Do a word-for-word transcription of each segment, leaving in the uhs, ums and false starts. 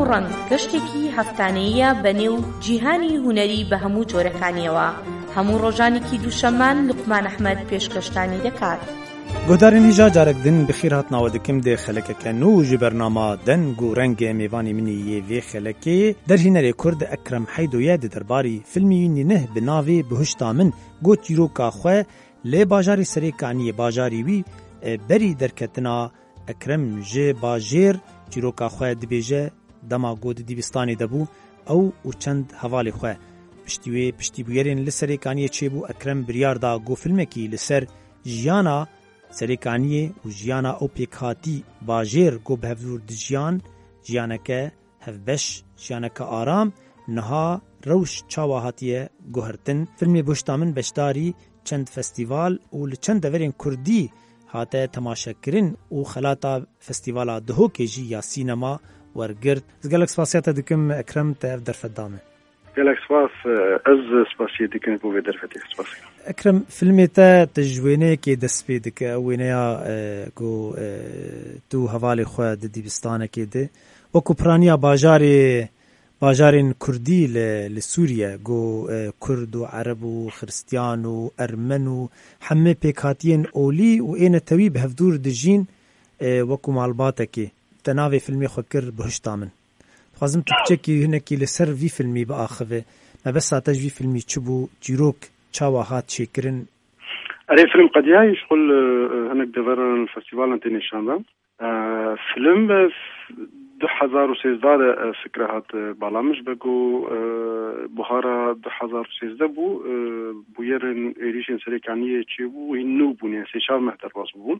و ڕەنگ گەشتێکی هەفتانەیە بەنێو جیهانی هونەری بە هەموو جۆرەکانیەوە. هەموو ڕۆژانێکی دووشەمان لوقمان ئەحمەد پێشکەشتانی دەکات. گۆدارن هیجا جارێک دن بخیر هاتناوە دکم دێ خەلەکەکە نو ji بەرنامە دەنگ و ڕەنگێ mêvanî minî yê vê xelekê derhînerê Kurd Ekrem Heydoye di derbarî filmî nînih bi navê Bihuşta min got çîroka xwe lê bajarê Serêkaniyê bajarî wî berî derketina Ekrem ji bajêr çîroka xwe dibêje dema got dîbistanê debû ew û çend hevalê xwe. Piştî wê piştîbûyerên li Serêkaniyê çêbû Ekrem biryar da got filmekî li ser jiyana Serêkaniyê û jiyana ew pêkhatî bajêr got bi hevdûr dijiyan jiyaneke hevbeş jiyaneke aram niha rewş çawa hatiye guhertin. Filmê Bihuşta min beşdarî çend festîval û li çend deverên Kurdî hate temaşekirin û xelata festîvala Dihokê jî ya sînema wergirt. Ez gelek spasiya te dikim Ekrem te ev derfet dame. gelek spas ez spasiye dikim bu vê derfetê spasiya. Ekrem filmê te ti ji wêneyekê dest pê dike wêneya ku tu hevalê xwe di dîbistanekê de wekû piraniya bajarê bajarên Kurdî li li Sûriye got Kurd û Ereb û Xristiyan û Ermen û hemê pêkhatiyên olî û ên tewî bi hevdûr dijîn wekû malbatekê te navê filmê xwe kir Bihuşta min. Dixwazim tu piçekî hinekî li ser vî filmî biaxive mebesa te ji vî filmî çi bû çîrok çawa hat çêkirin. Erê film qediyayî ji xul hinek deveran festîvalan tê nîşandan. Film du hezar û sêzdeh de fikre hat bala min ji be got buhara du hezar û sêzdeh bû bûyerên êrişên Serêkaniyê çêbû hîn nû bûn yên sê çar meh derbas bûn.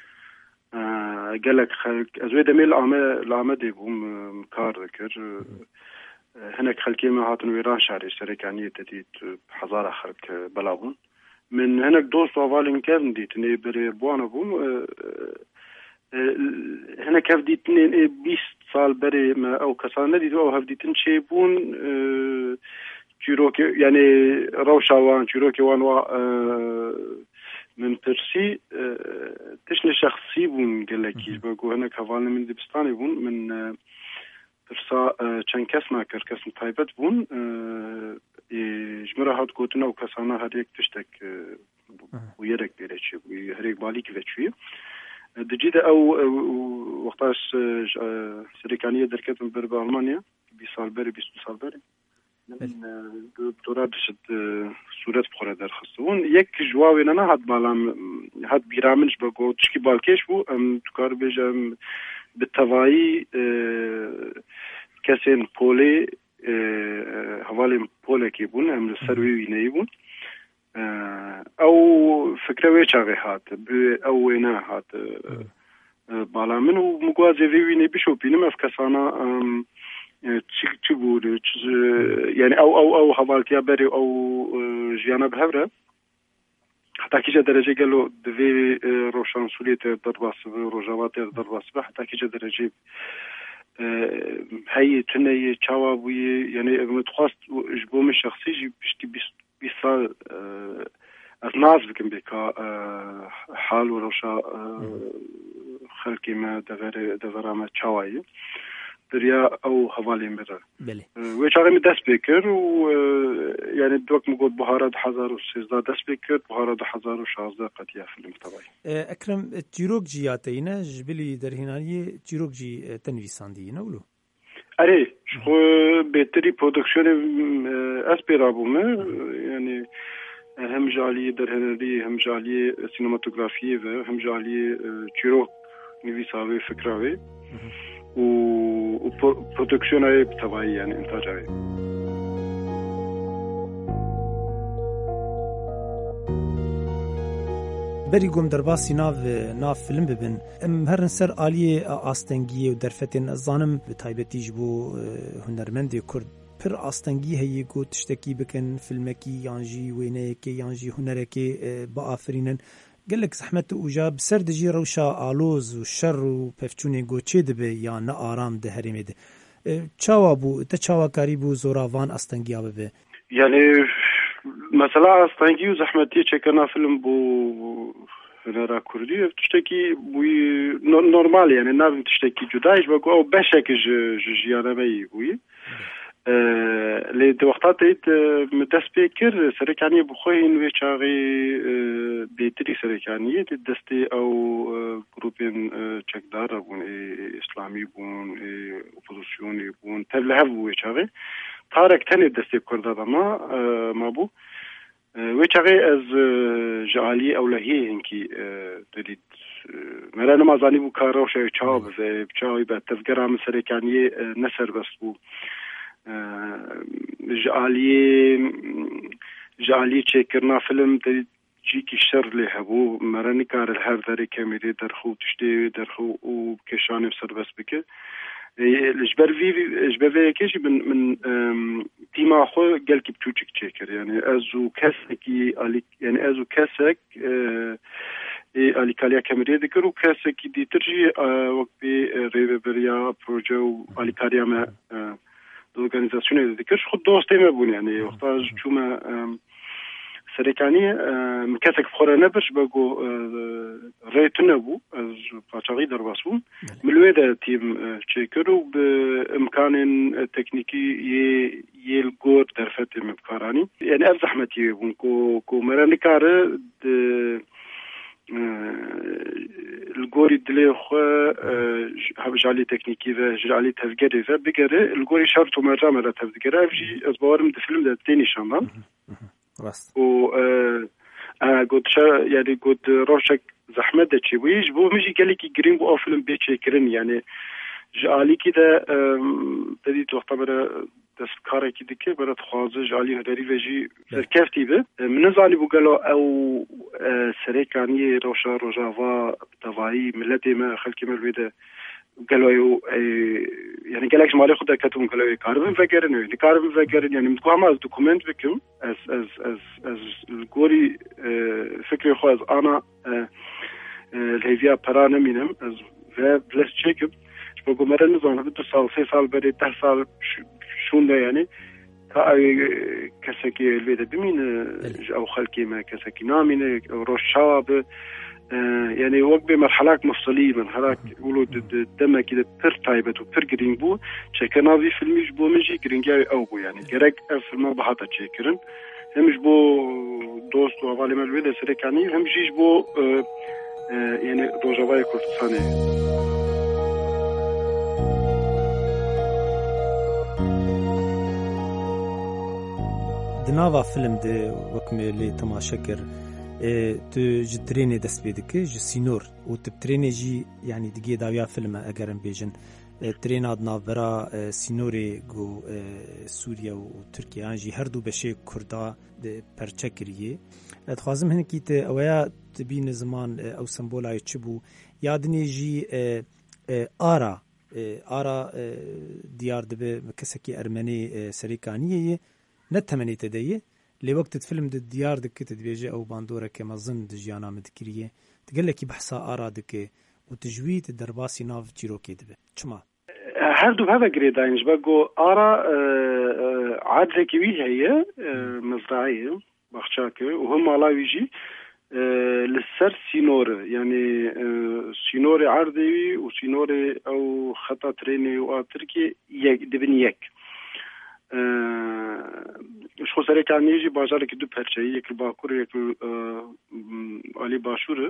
gelek xelk ez wê demê li Amê li Amedê bûm kar dikir. Hinek xelkê me hatin wêran şerê Serêkaniyê te dît hezara xelk bela bûn. Min hinek dost û avalên kevin dîtinê berê buwana bûn. hinek hev dîtinê bîst sal berê me ew kesan nedît ew hev dîtin çêbûn çîrokê yani rewşa wan çîrokê wan wa min pirsî tişnê şexsî bûn gelekî ji be got hinek hevalên min dibistanê bûn min pirsa çend kes nakir kesin taybet bûn ji min re hat gotin ew kesana herêk tiştek û yerek bêre çêbû herêk balîk veçûyî dicî de ew wexta Serêkaniyê derketin ber bi Almanya bîst sal berê bîst û sal berê doktora dişit sûret bixwere derxistibûn yek ji wa wêne hat bala hat bîra min ji be got tişkî balkêş bû em dikar bêjem bi tevayî kesên polê hevalên polekê bûn em li ser wê wîneyî bûn ew fikre wê çavê hat bi ew wêne hat bala min û migwazê vê wîneyî bişopînim ev kesana çi bû yani ew ew ew hevaltiya berê ew jiyana bi hev re heta kîje derece gelo divê roşansûlê te derbas bibe rojava te derbas bibe heta kîje derece heyê tuneyê çawa bûyê yani min dixwast ji bo min şexsî jî piştî bîst sal ez naz bikim bêka hal û rewşa xelkê me devera me çawayê diriya ew hevalên min re wê çarê min dest pê kir û yani wek min got buhara du hezar û sêzdeh dest pê kir buhara du hezar û şazdeh qetiya film tevayî. Ekrem çîrok jî ya te yîne ji bilî derhînaniyê çîrok jî te nivîsandiyî ne wilo? Erê ji xwe bêtirî prodüksiyonê ez pê rabûme yani hem ji aliyê derhenerî hem ji aliyê sînematografiyê ve hem ji aliyê çîrok nivîsa wê fikra wê û prodüksiyona wê bi tevayî yani intaca wê. berî gom derbasî nav nav film bibin em herin ser aliyê astengiyê û derfetên ez zanim bi taybetî ji bo hunermendê Kurd pir astengî heye got tiştekî bikin filmekî yan jî wêneyekê yan jî hunerekê biafirînin gelek zehmet û ja bi ser dijî rewşa aloz û şer û pevçûnê got çê dibe ya ne aram di herêmê de çawa bû te çawakarî bû zora van astengiya bibe yani mesela astengî û zehmetiyê çekirina film bû هنرا كردي تشتكي بوي نورمال يعني نابم تشتكي جدايش بقو أو بشك ج جيانا بي بوي لي دوقتات ايت متسبيكر سركانية بخوين ويشاغي بيتري سركانية تدستي او جروبين چكدار بون اسلامي بون اوبوزيسيوني بون تبلهف ويشاغي تارك تاني دستي كردا ما ما بو ويشاغي از جعالي او لهي هنكي تريد مرانا ما زاني بو كارو شاي چاو بزي بچاوي بتفقرا من سركانية نسر بس بو جعالي جعالي چکرنا فيلم جي كي شر لي هبو مراني كار الهر داري كاميري درخو تشتي درخو وكشان بسر بس بك الجبر في جبر في كيش من من تيما خو قال كي بتوچك چكر يعني ازو كسكي يعني ازو كسك الي كاليا كاميري ذكروا كسكي دي ترجي وقت ريبريا بروجو الي كاليا ما organizasyonu dedikler خود دوستی مبون يعني وقتا چوما سرکانی مکسک بخوره نبرش بگو ریتو نبو از پاچاقی در باسون ملوه ده تیم چکرو به امکان تکنیکی یه الگور در فتح مبکارانی يعني اف زحمتی بون کو کو مرانی کاره الجوري دلي خو هبجالي تكنيكي ذا جالي تفجري ذا بقري الجوري شرط وما جامل تفجري أفجي أسبوعهم ده فيلم ده تاني شامل و أنا قلت شا يعني قلت روشك زحمة ده شويش بو مجي قالي كي جرين بو فيلم بيتشكرن يعني جالي كده بديت وقت برا دست کاری که دیگه برات خوازه جالی هدری وجی کفتی به من زانی بقولو او سرکانی روشا روجاوا توایی ملتی ما خلکی ملویده قالوا يعني قالك مالي خدا كتبون قالوا كاربن فكرن يعني كاربن فكرن يعني متقام از دوكومنت بكم از از از از الجوري فكري خواز انا الهيفيا برانا مينم از بلس تشيك بقول مرة نظام بدو سال سه سال بري ده سال شون ده يعني كسكي الفيدا بمين أو خلكي ما كسكي نامين روش شاب يعني وقت بمرحلات مفصلية مرحلات يقولوا دم كده بير تايبت وبير جرين بو شكنا في فيلم مش بو مجي جرين جاي أو بو يعني جرك فيلم بحاطة شكرن هم مش بو دوست وعلى ما الفيدا سريكاني هم مش بو يعني روجاواي كردستاني دناوا فيلم ده وكمل لي تماشكر تو جتريني دست بيدك ج سينور وتبتريني جي يعني دقي داويا فيلم اگرم بيجن ترين ادنا برا سينوري جو سوريا وتركيا جي هردو بشي كردا پرچكريه اتخازم هنكي ت اويا تبين زمان او سمبولاي تشبو يادني جي ارا ارا ديار دبه كسكي ارمني سريكانيه نتمني تديه لوقت فيلم د ديار دك تدبيجه او باندوره كما ظن دجيانا مدكريه تقول لك بحصا ارادك وتجويد درباسي ناف تشيروكي دبه چما هردو هذا جريداينج بقو ارا عاد ذكي هي مزرعيه بخشاكه وهم على يجي للسر سينور يعني سينور عرضي وسينور او خطا تريني وتركي دبن يك شو سركان يجي بازارك دو پرچه یک باکور یک علی باشور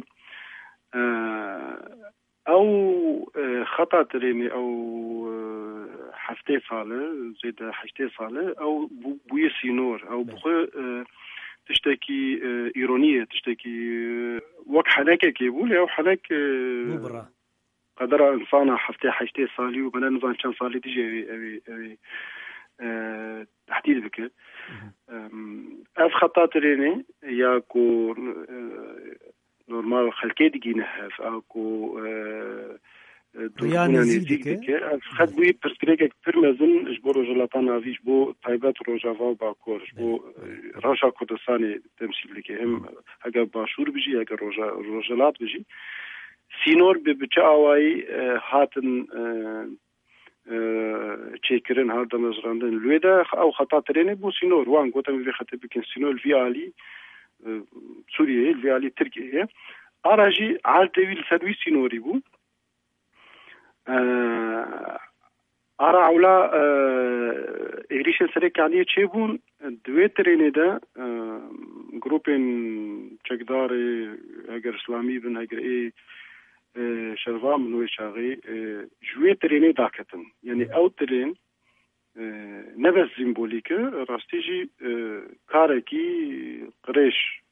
او خطا تريني او هفته ساله زيد هشته ساله او بوی سينور او بخو تشتكي ايرونيه تشتكي وقت حناكه كيبول او حناك قدر انسان هفته هشته سالي وبنا نظام كان سالي تجي اوي اوي تحديد بك اف خطاتريني ياكو نورمال خلكي دقينا هاف اكو يعني زيدك خد بوي برسكريك برمزن جبرو جلطانا فيش بو طيبات روجافا باكور جبو راشا كردستاني تمثيل لك هم هكا باشور بيجي هكا روجا روجلات بيجي سينور ببچاواي هاتن چیکرن هر دم زراندن لویدا او خطا ترینه بو سینور وان گوتم وی خطه بکن سینور وی علی سوریه وی علی ترکیه آراجی عالتوی لسروی سینوری بو آرا اولا ایریشن سرکانی چه بون دوی ترینه ده گروپین چکدار اگر اسلامی بن اگر ای شروا منوی شاغی جوی ترینه داکتن یعنی او ترین نبس سیمبولیکه راستی جی کارکی قریش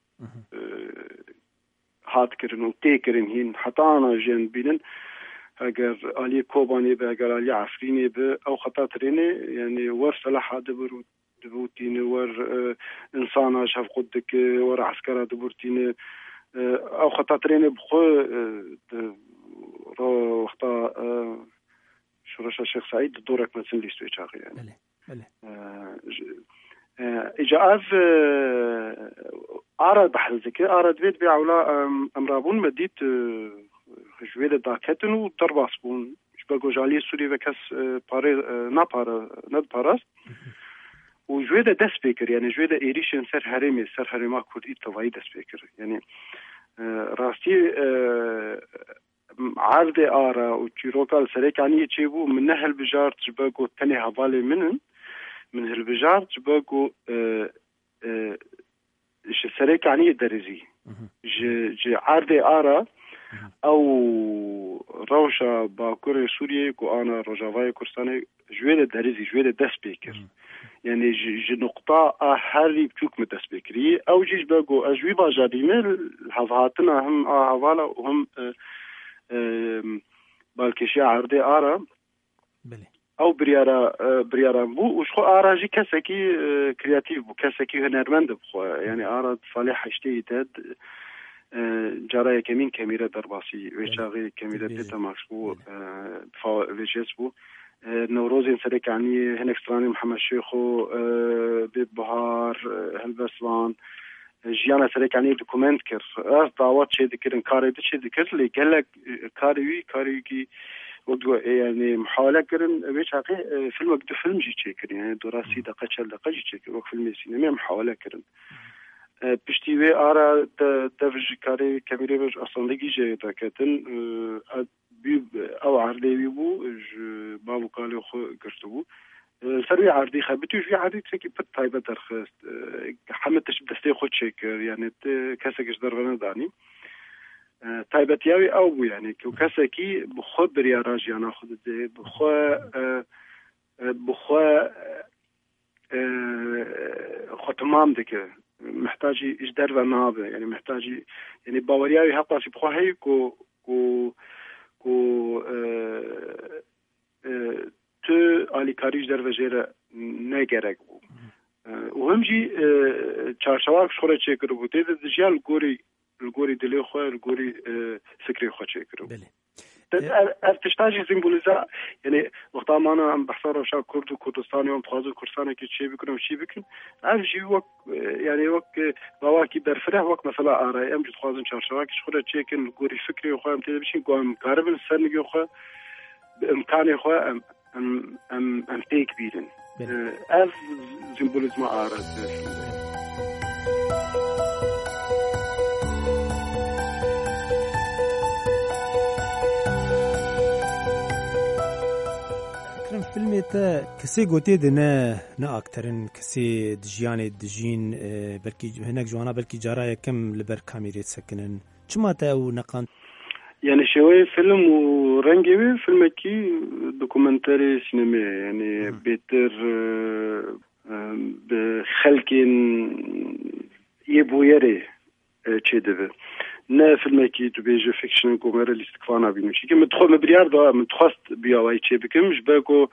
هات کرن و تی کرن هین حتی آنا جن بینن اگر آلی کوبانی به اگر آلی عفرینی به او خطا ترینه یعنی ور سلاح دبرو دبوتینه ور انسان شاف قدك ور عسكرة دبرتينه او خطا ترينه بخو رو وقتا شورش الشيخ سعيد دورك مثل ليستوي شاغي يعني بله بله اجا اف اراد بحل ذكي اراد بيت بيعولا امرابون مديت جويل داكتن و درباسبون شبكو جالي سوري وكاس باري نا بارا ند باراست و جويل دست بيكر يعني جويل ايريشن سر هرمي سر هرما كود ايتوائي دست بيكر يعني راستي عرض آرا و چیروکال سرکانی چی بو من هل بجار تبقو تنی حوالی منن من هل بجار تبقو ش سرکانی درزی ج ج عرض آرا او روشا باکور سوریه کو آنا روجاوای کردستان جویل درزی جویل دست بیکر يعني ج نقطة هاري بتشوك متسبكري أو جيش بقو أجوي باجاديمة هفهاتنا هم هفالا وهم بالكشي عرضي آرا أو بريارا بريارا بو وشخو آرا جي كسكي كرياتيف بو كسكي هنرمند بخو يعني آرا صالح اشتي تاد جارايا كمين كاميرا درباسي ويشاغي كاميرا تيتا ماكس بو فيجيس بو نوروزين سريك عني هناك ستراني محمد شيخو بيت بهار هلبسوان جيانا سريك عني دوكومنت كر از دعوات شي ذكر كاري دي شي ذكر لي قالك كاري كاري كي ودو يعني محاولة كرن بيش حقي فيلم قد فيلم جي تشيكر يعني دراسي دقة شل دقة جي تشيكر وقت فيلم سينما محاولة كرن بشتي آرا دفج كاري كاميرا بج أصلا لقي جي داكتن او عرضي بيبو بابو قالوا خو قرتبو سري عرضي خبتو في عرضي تسكي بت طيبه درخست حمد تشب دستي خو تشيكر يعني كاسكش دربنا داني طيبه ياوي او يعني كاسكي بخو بريا راجي انا خد بخو بخو خو تمام دك محتاج اجدار ونابه يعني محتاج يعني باورياوي حتى بخو هي كو كو و تو آلی کاریش در وجهه نگرگ بود و همجی چارچوبش خوره چه کرد بود دیده دجال الگوری الگوری دلی خواه الگوری فکری خواه چه کرد بود از تشتاجی سیمبولیزا یعنی وقتا مانا هم بحثار روشا کرد و کردستانی هم تخواز کردستانی که چه بکنم چی بکن از جی وقت یعنی وقت باواکی برفره وقت مثلا آرای ام جد خوازن چارچوبش خوره چه کن الگوری فکری خواه هم تیده بشین گوهم کاربن سرنگی خواه بامکانی خواه ام ام ام ام تیک بیرن از سیمبولیزما آرای فيلمي تا كسي قوتي دنا نا أكترن كسي دجياني دجين بركي هناك جوانا بركي جارايا كم لبر كاميري تسكنن شما تا او نقان يعني شوي فيلم ورنجي فيلم كي دوكومنتري سينما يعني بيتر بخلقين يبويري تشيدبه نه فیلمی که تو بیجه فیکشن کومره لیست کوانا بینم چی که متخوام مبریار دا متخواست بیاوی چه بکمش بگو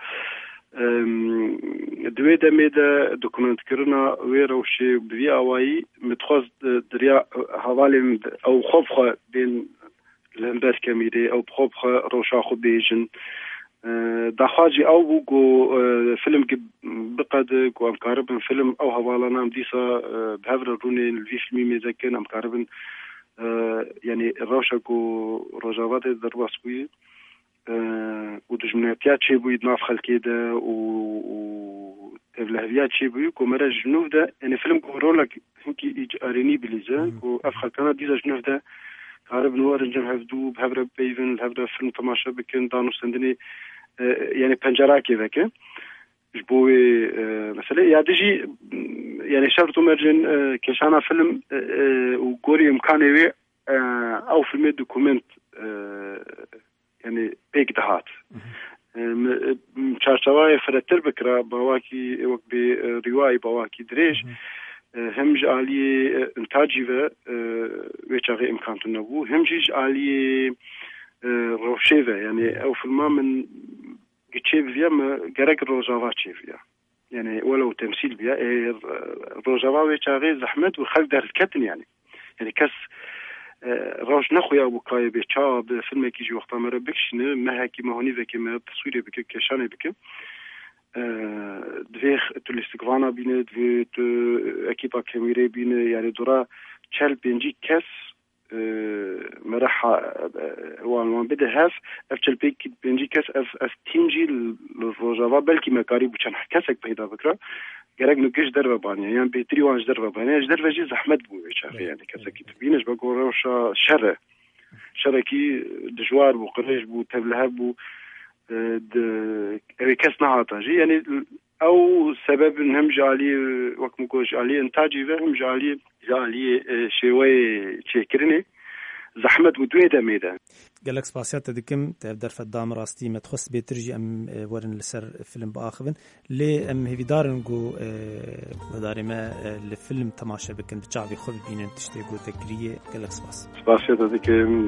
دوی دمی دا دوکومنت کرنا وی روشی بی آوایی متخواست دریا حوالی او خوب خواه بین لنبس کمیره او خوب خواه روشا خو بیجن داخاجي او بو فيلم بقد كو ام كاربن فيلم او حوالا نام ديسا بهفر روني الفي فيلمي ميزكن ام كاربن يعني الروشاكو رجاوات درباس بوي و دجمناتيات شي بوي ناف خلكي دا و تبلهيات شي بوي كو مرا جنوب دا يعني فيلم كو رولك هنكي اريني بليزا كو افخل كان ديزا جنوب دا عرب نوار الجم هفدو بهبر بيفن هبر فيلم تماشا بكن دانو سندني يعني بنجراكي ذاك جبوي مثلا يادجي يعني شرط مرجن كشانا فيلم وقوري امكاني او فيلم دوكومنت يعني بيك دهات چارچوای فراتر بکرا باواکی وقت به روای باواکی دريج هم جالي انتاجي و وچاغي امكانته نبو هم جالي روشيفه يعني او فيلم من جيتشيفيا ما غرق روجاوا تشيفيا يعني ولو تمثيل بيا روجاوا وچاغي زحمت وخلق در كتن يعني يعني كس راج نخويا وكاي بيتشاب فيلم كيجي وقت ما ربكشنه ما هكي ما هوني ذاك ما تصوير بك كشانه بك دويخ تلستقوانا بينه دوي اكيبا كاميرا بينه يعني دورا تشال بينجي كاس مرحا وان بده هاف افتل بيك بينجي كاس اف اف تينجي الروجاوا بلكي مكاري بوشان كاسك بيدا بكره گرگ نگش در و بانیه یعنی بهتری وانش در و بانیه اش در وجه زحمت بو بچاره یعنی کسی که تبینش بگو روشا شره شره کی دجوار بو قریش بو تبله بو د اوی کس نهاتا جی یعنی او سبب هم جالی وقت مگو جالی انتاجی و هم جالی جالی شوی چیکرنی زحمت ودوی دمیده قالك سباسيات دكم تقدر فدام راستي ما تخص بيترجي ام ورن لسر فيلم باخذن لي ام هيفي دارنغو وداري ما الفيلم تماشا بكن بتشعبي خذ بين تشتيغو تكريه قالك سباس سباسيات دكم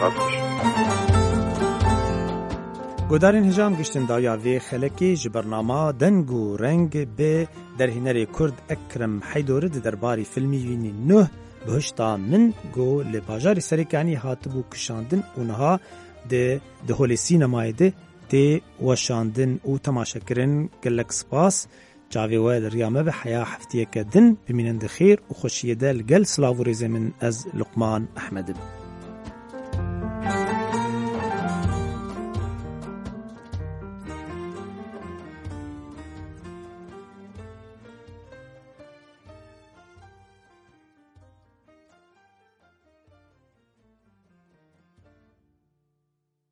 گودارین هجام گشتن دایا وی خلکی جبرنامه دنگو رنگ به در هنری کرد اکرم حیدورد درباری فیلمی وینی نه بهشتا من گو لباجاری سریکانی هاتبو کشاندن اونها ده دهول سینمای ده ده وشاندن او تماشا کرن گلک سپاس جاوی وید ریامه به حیا هفتیه کدن بمینند خیر و خوشیه ده لگل سلاو ریزه من از لقمان احمد.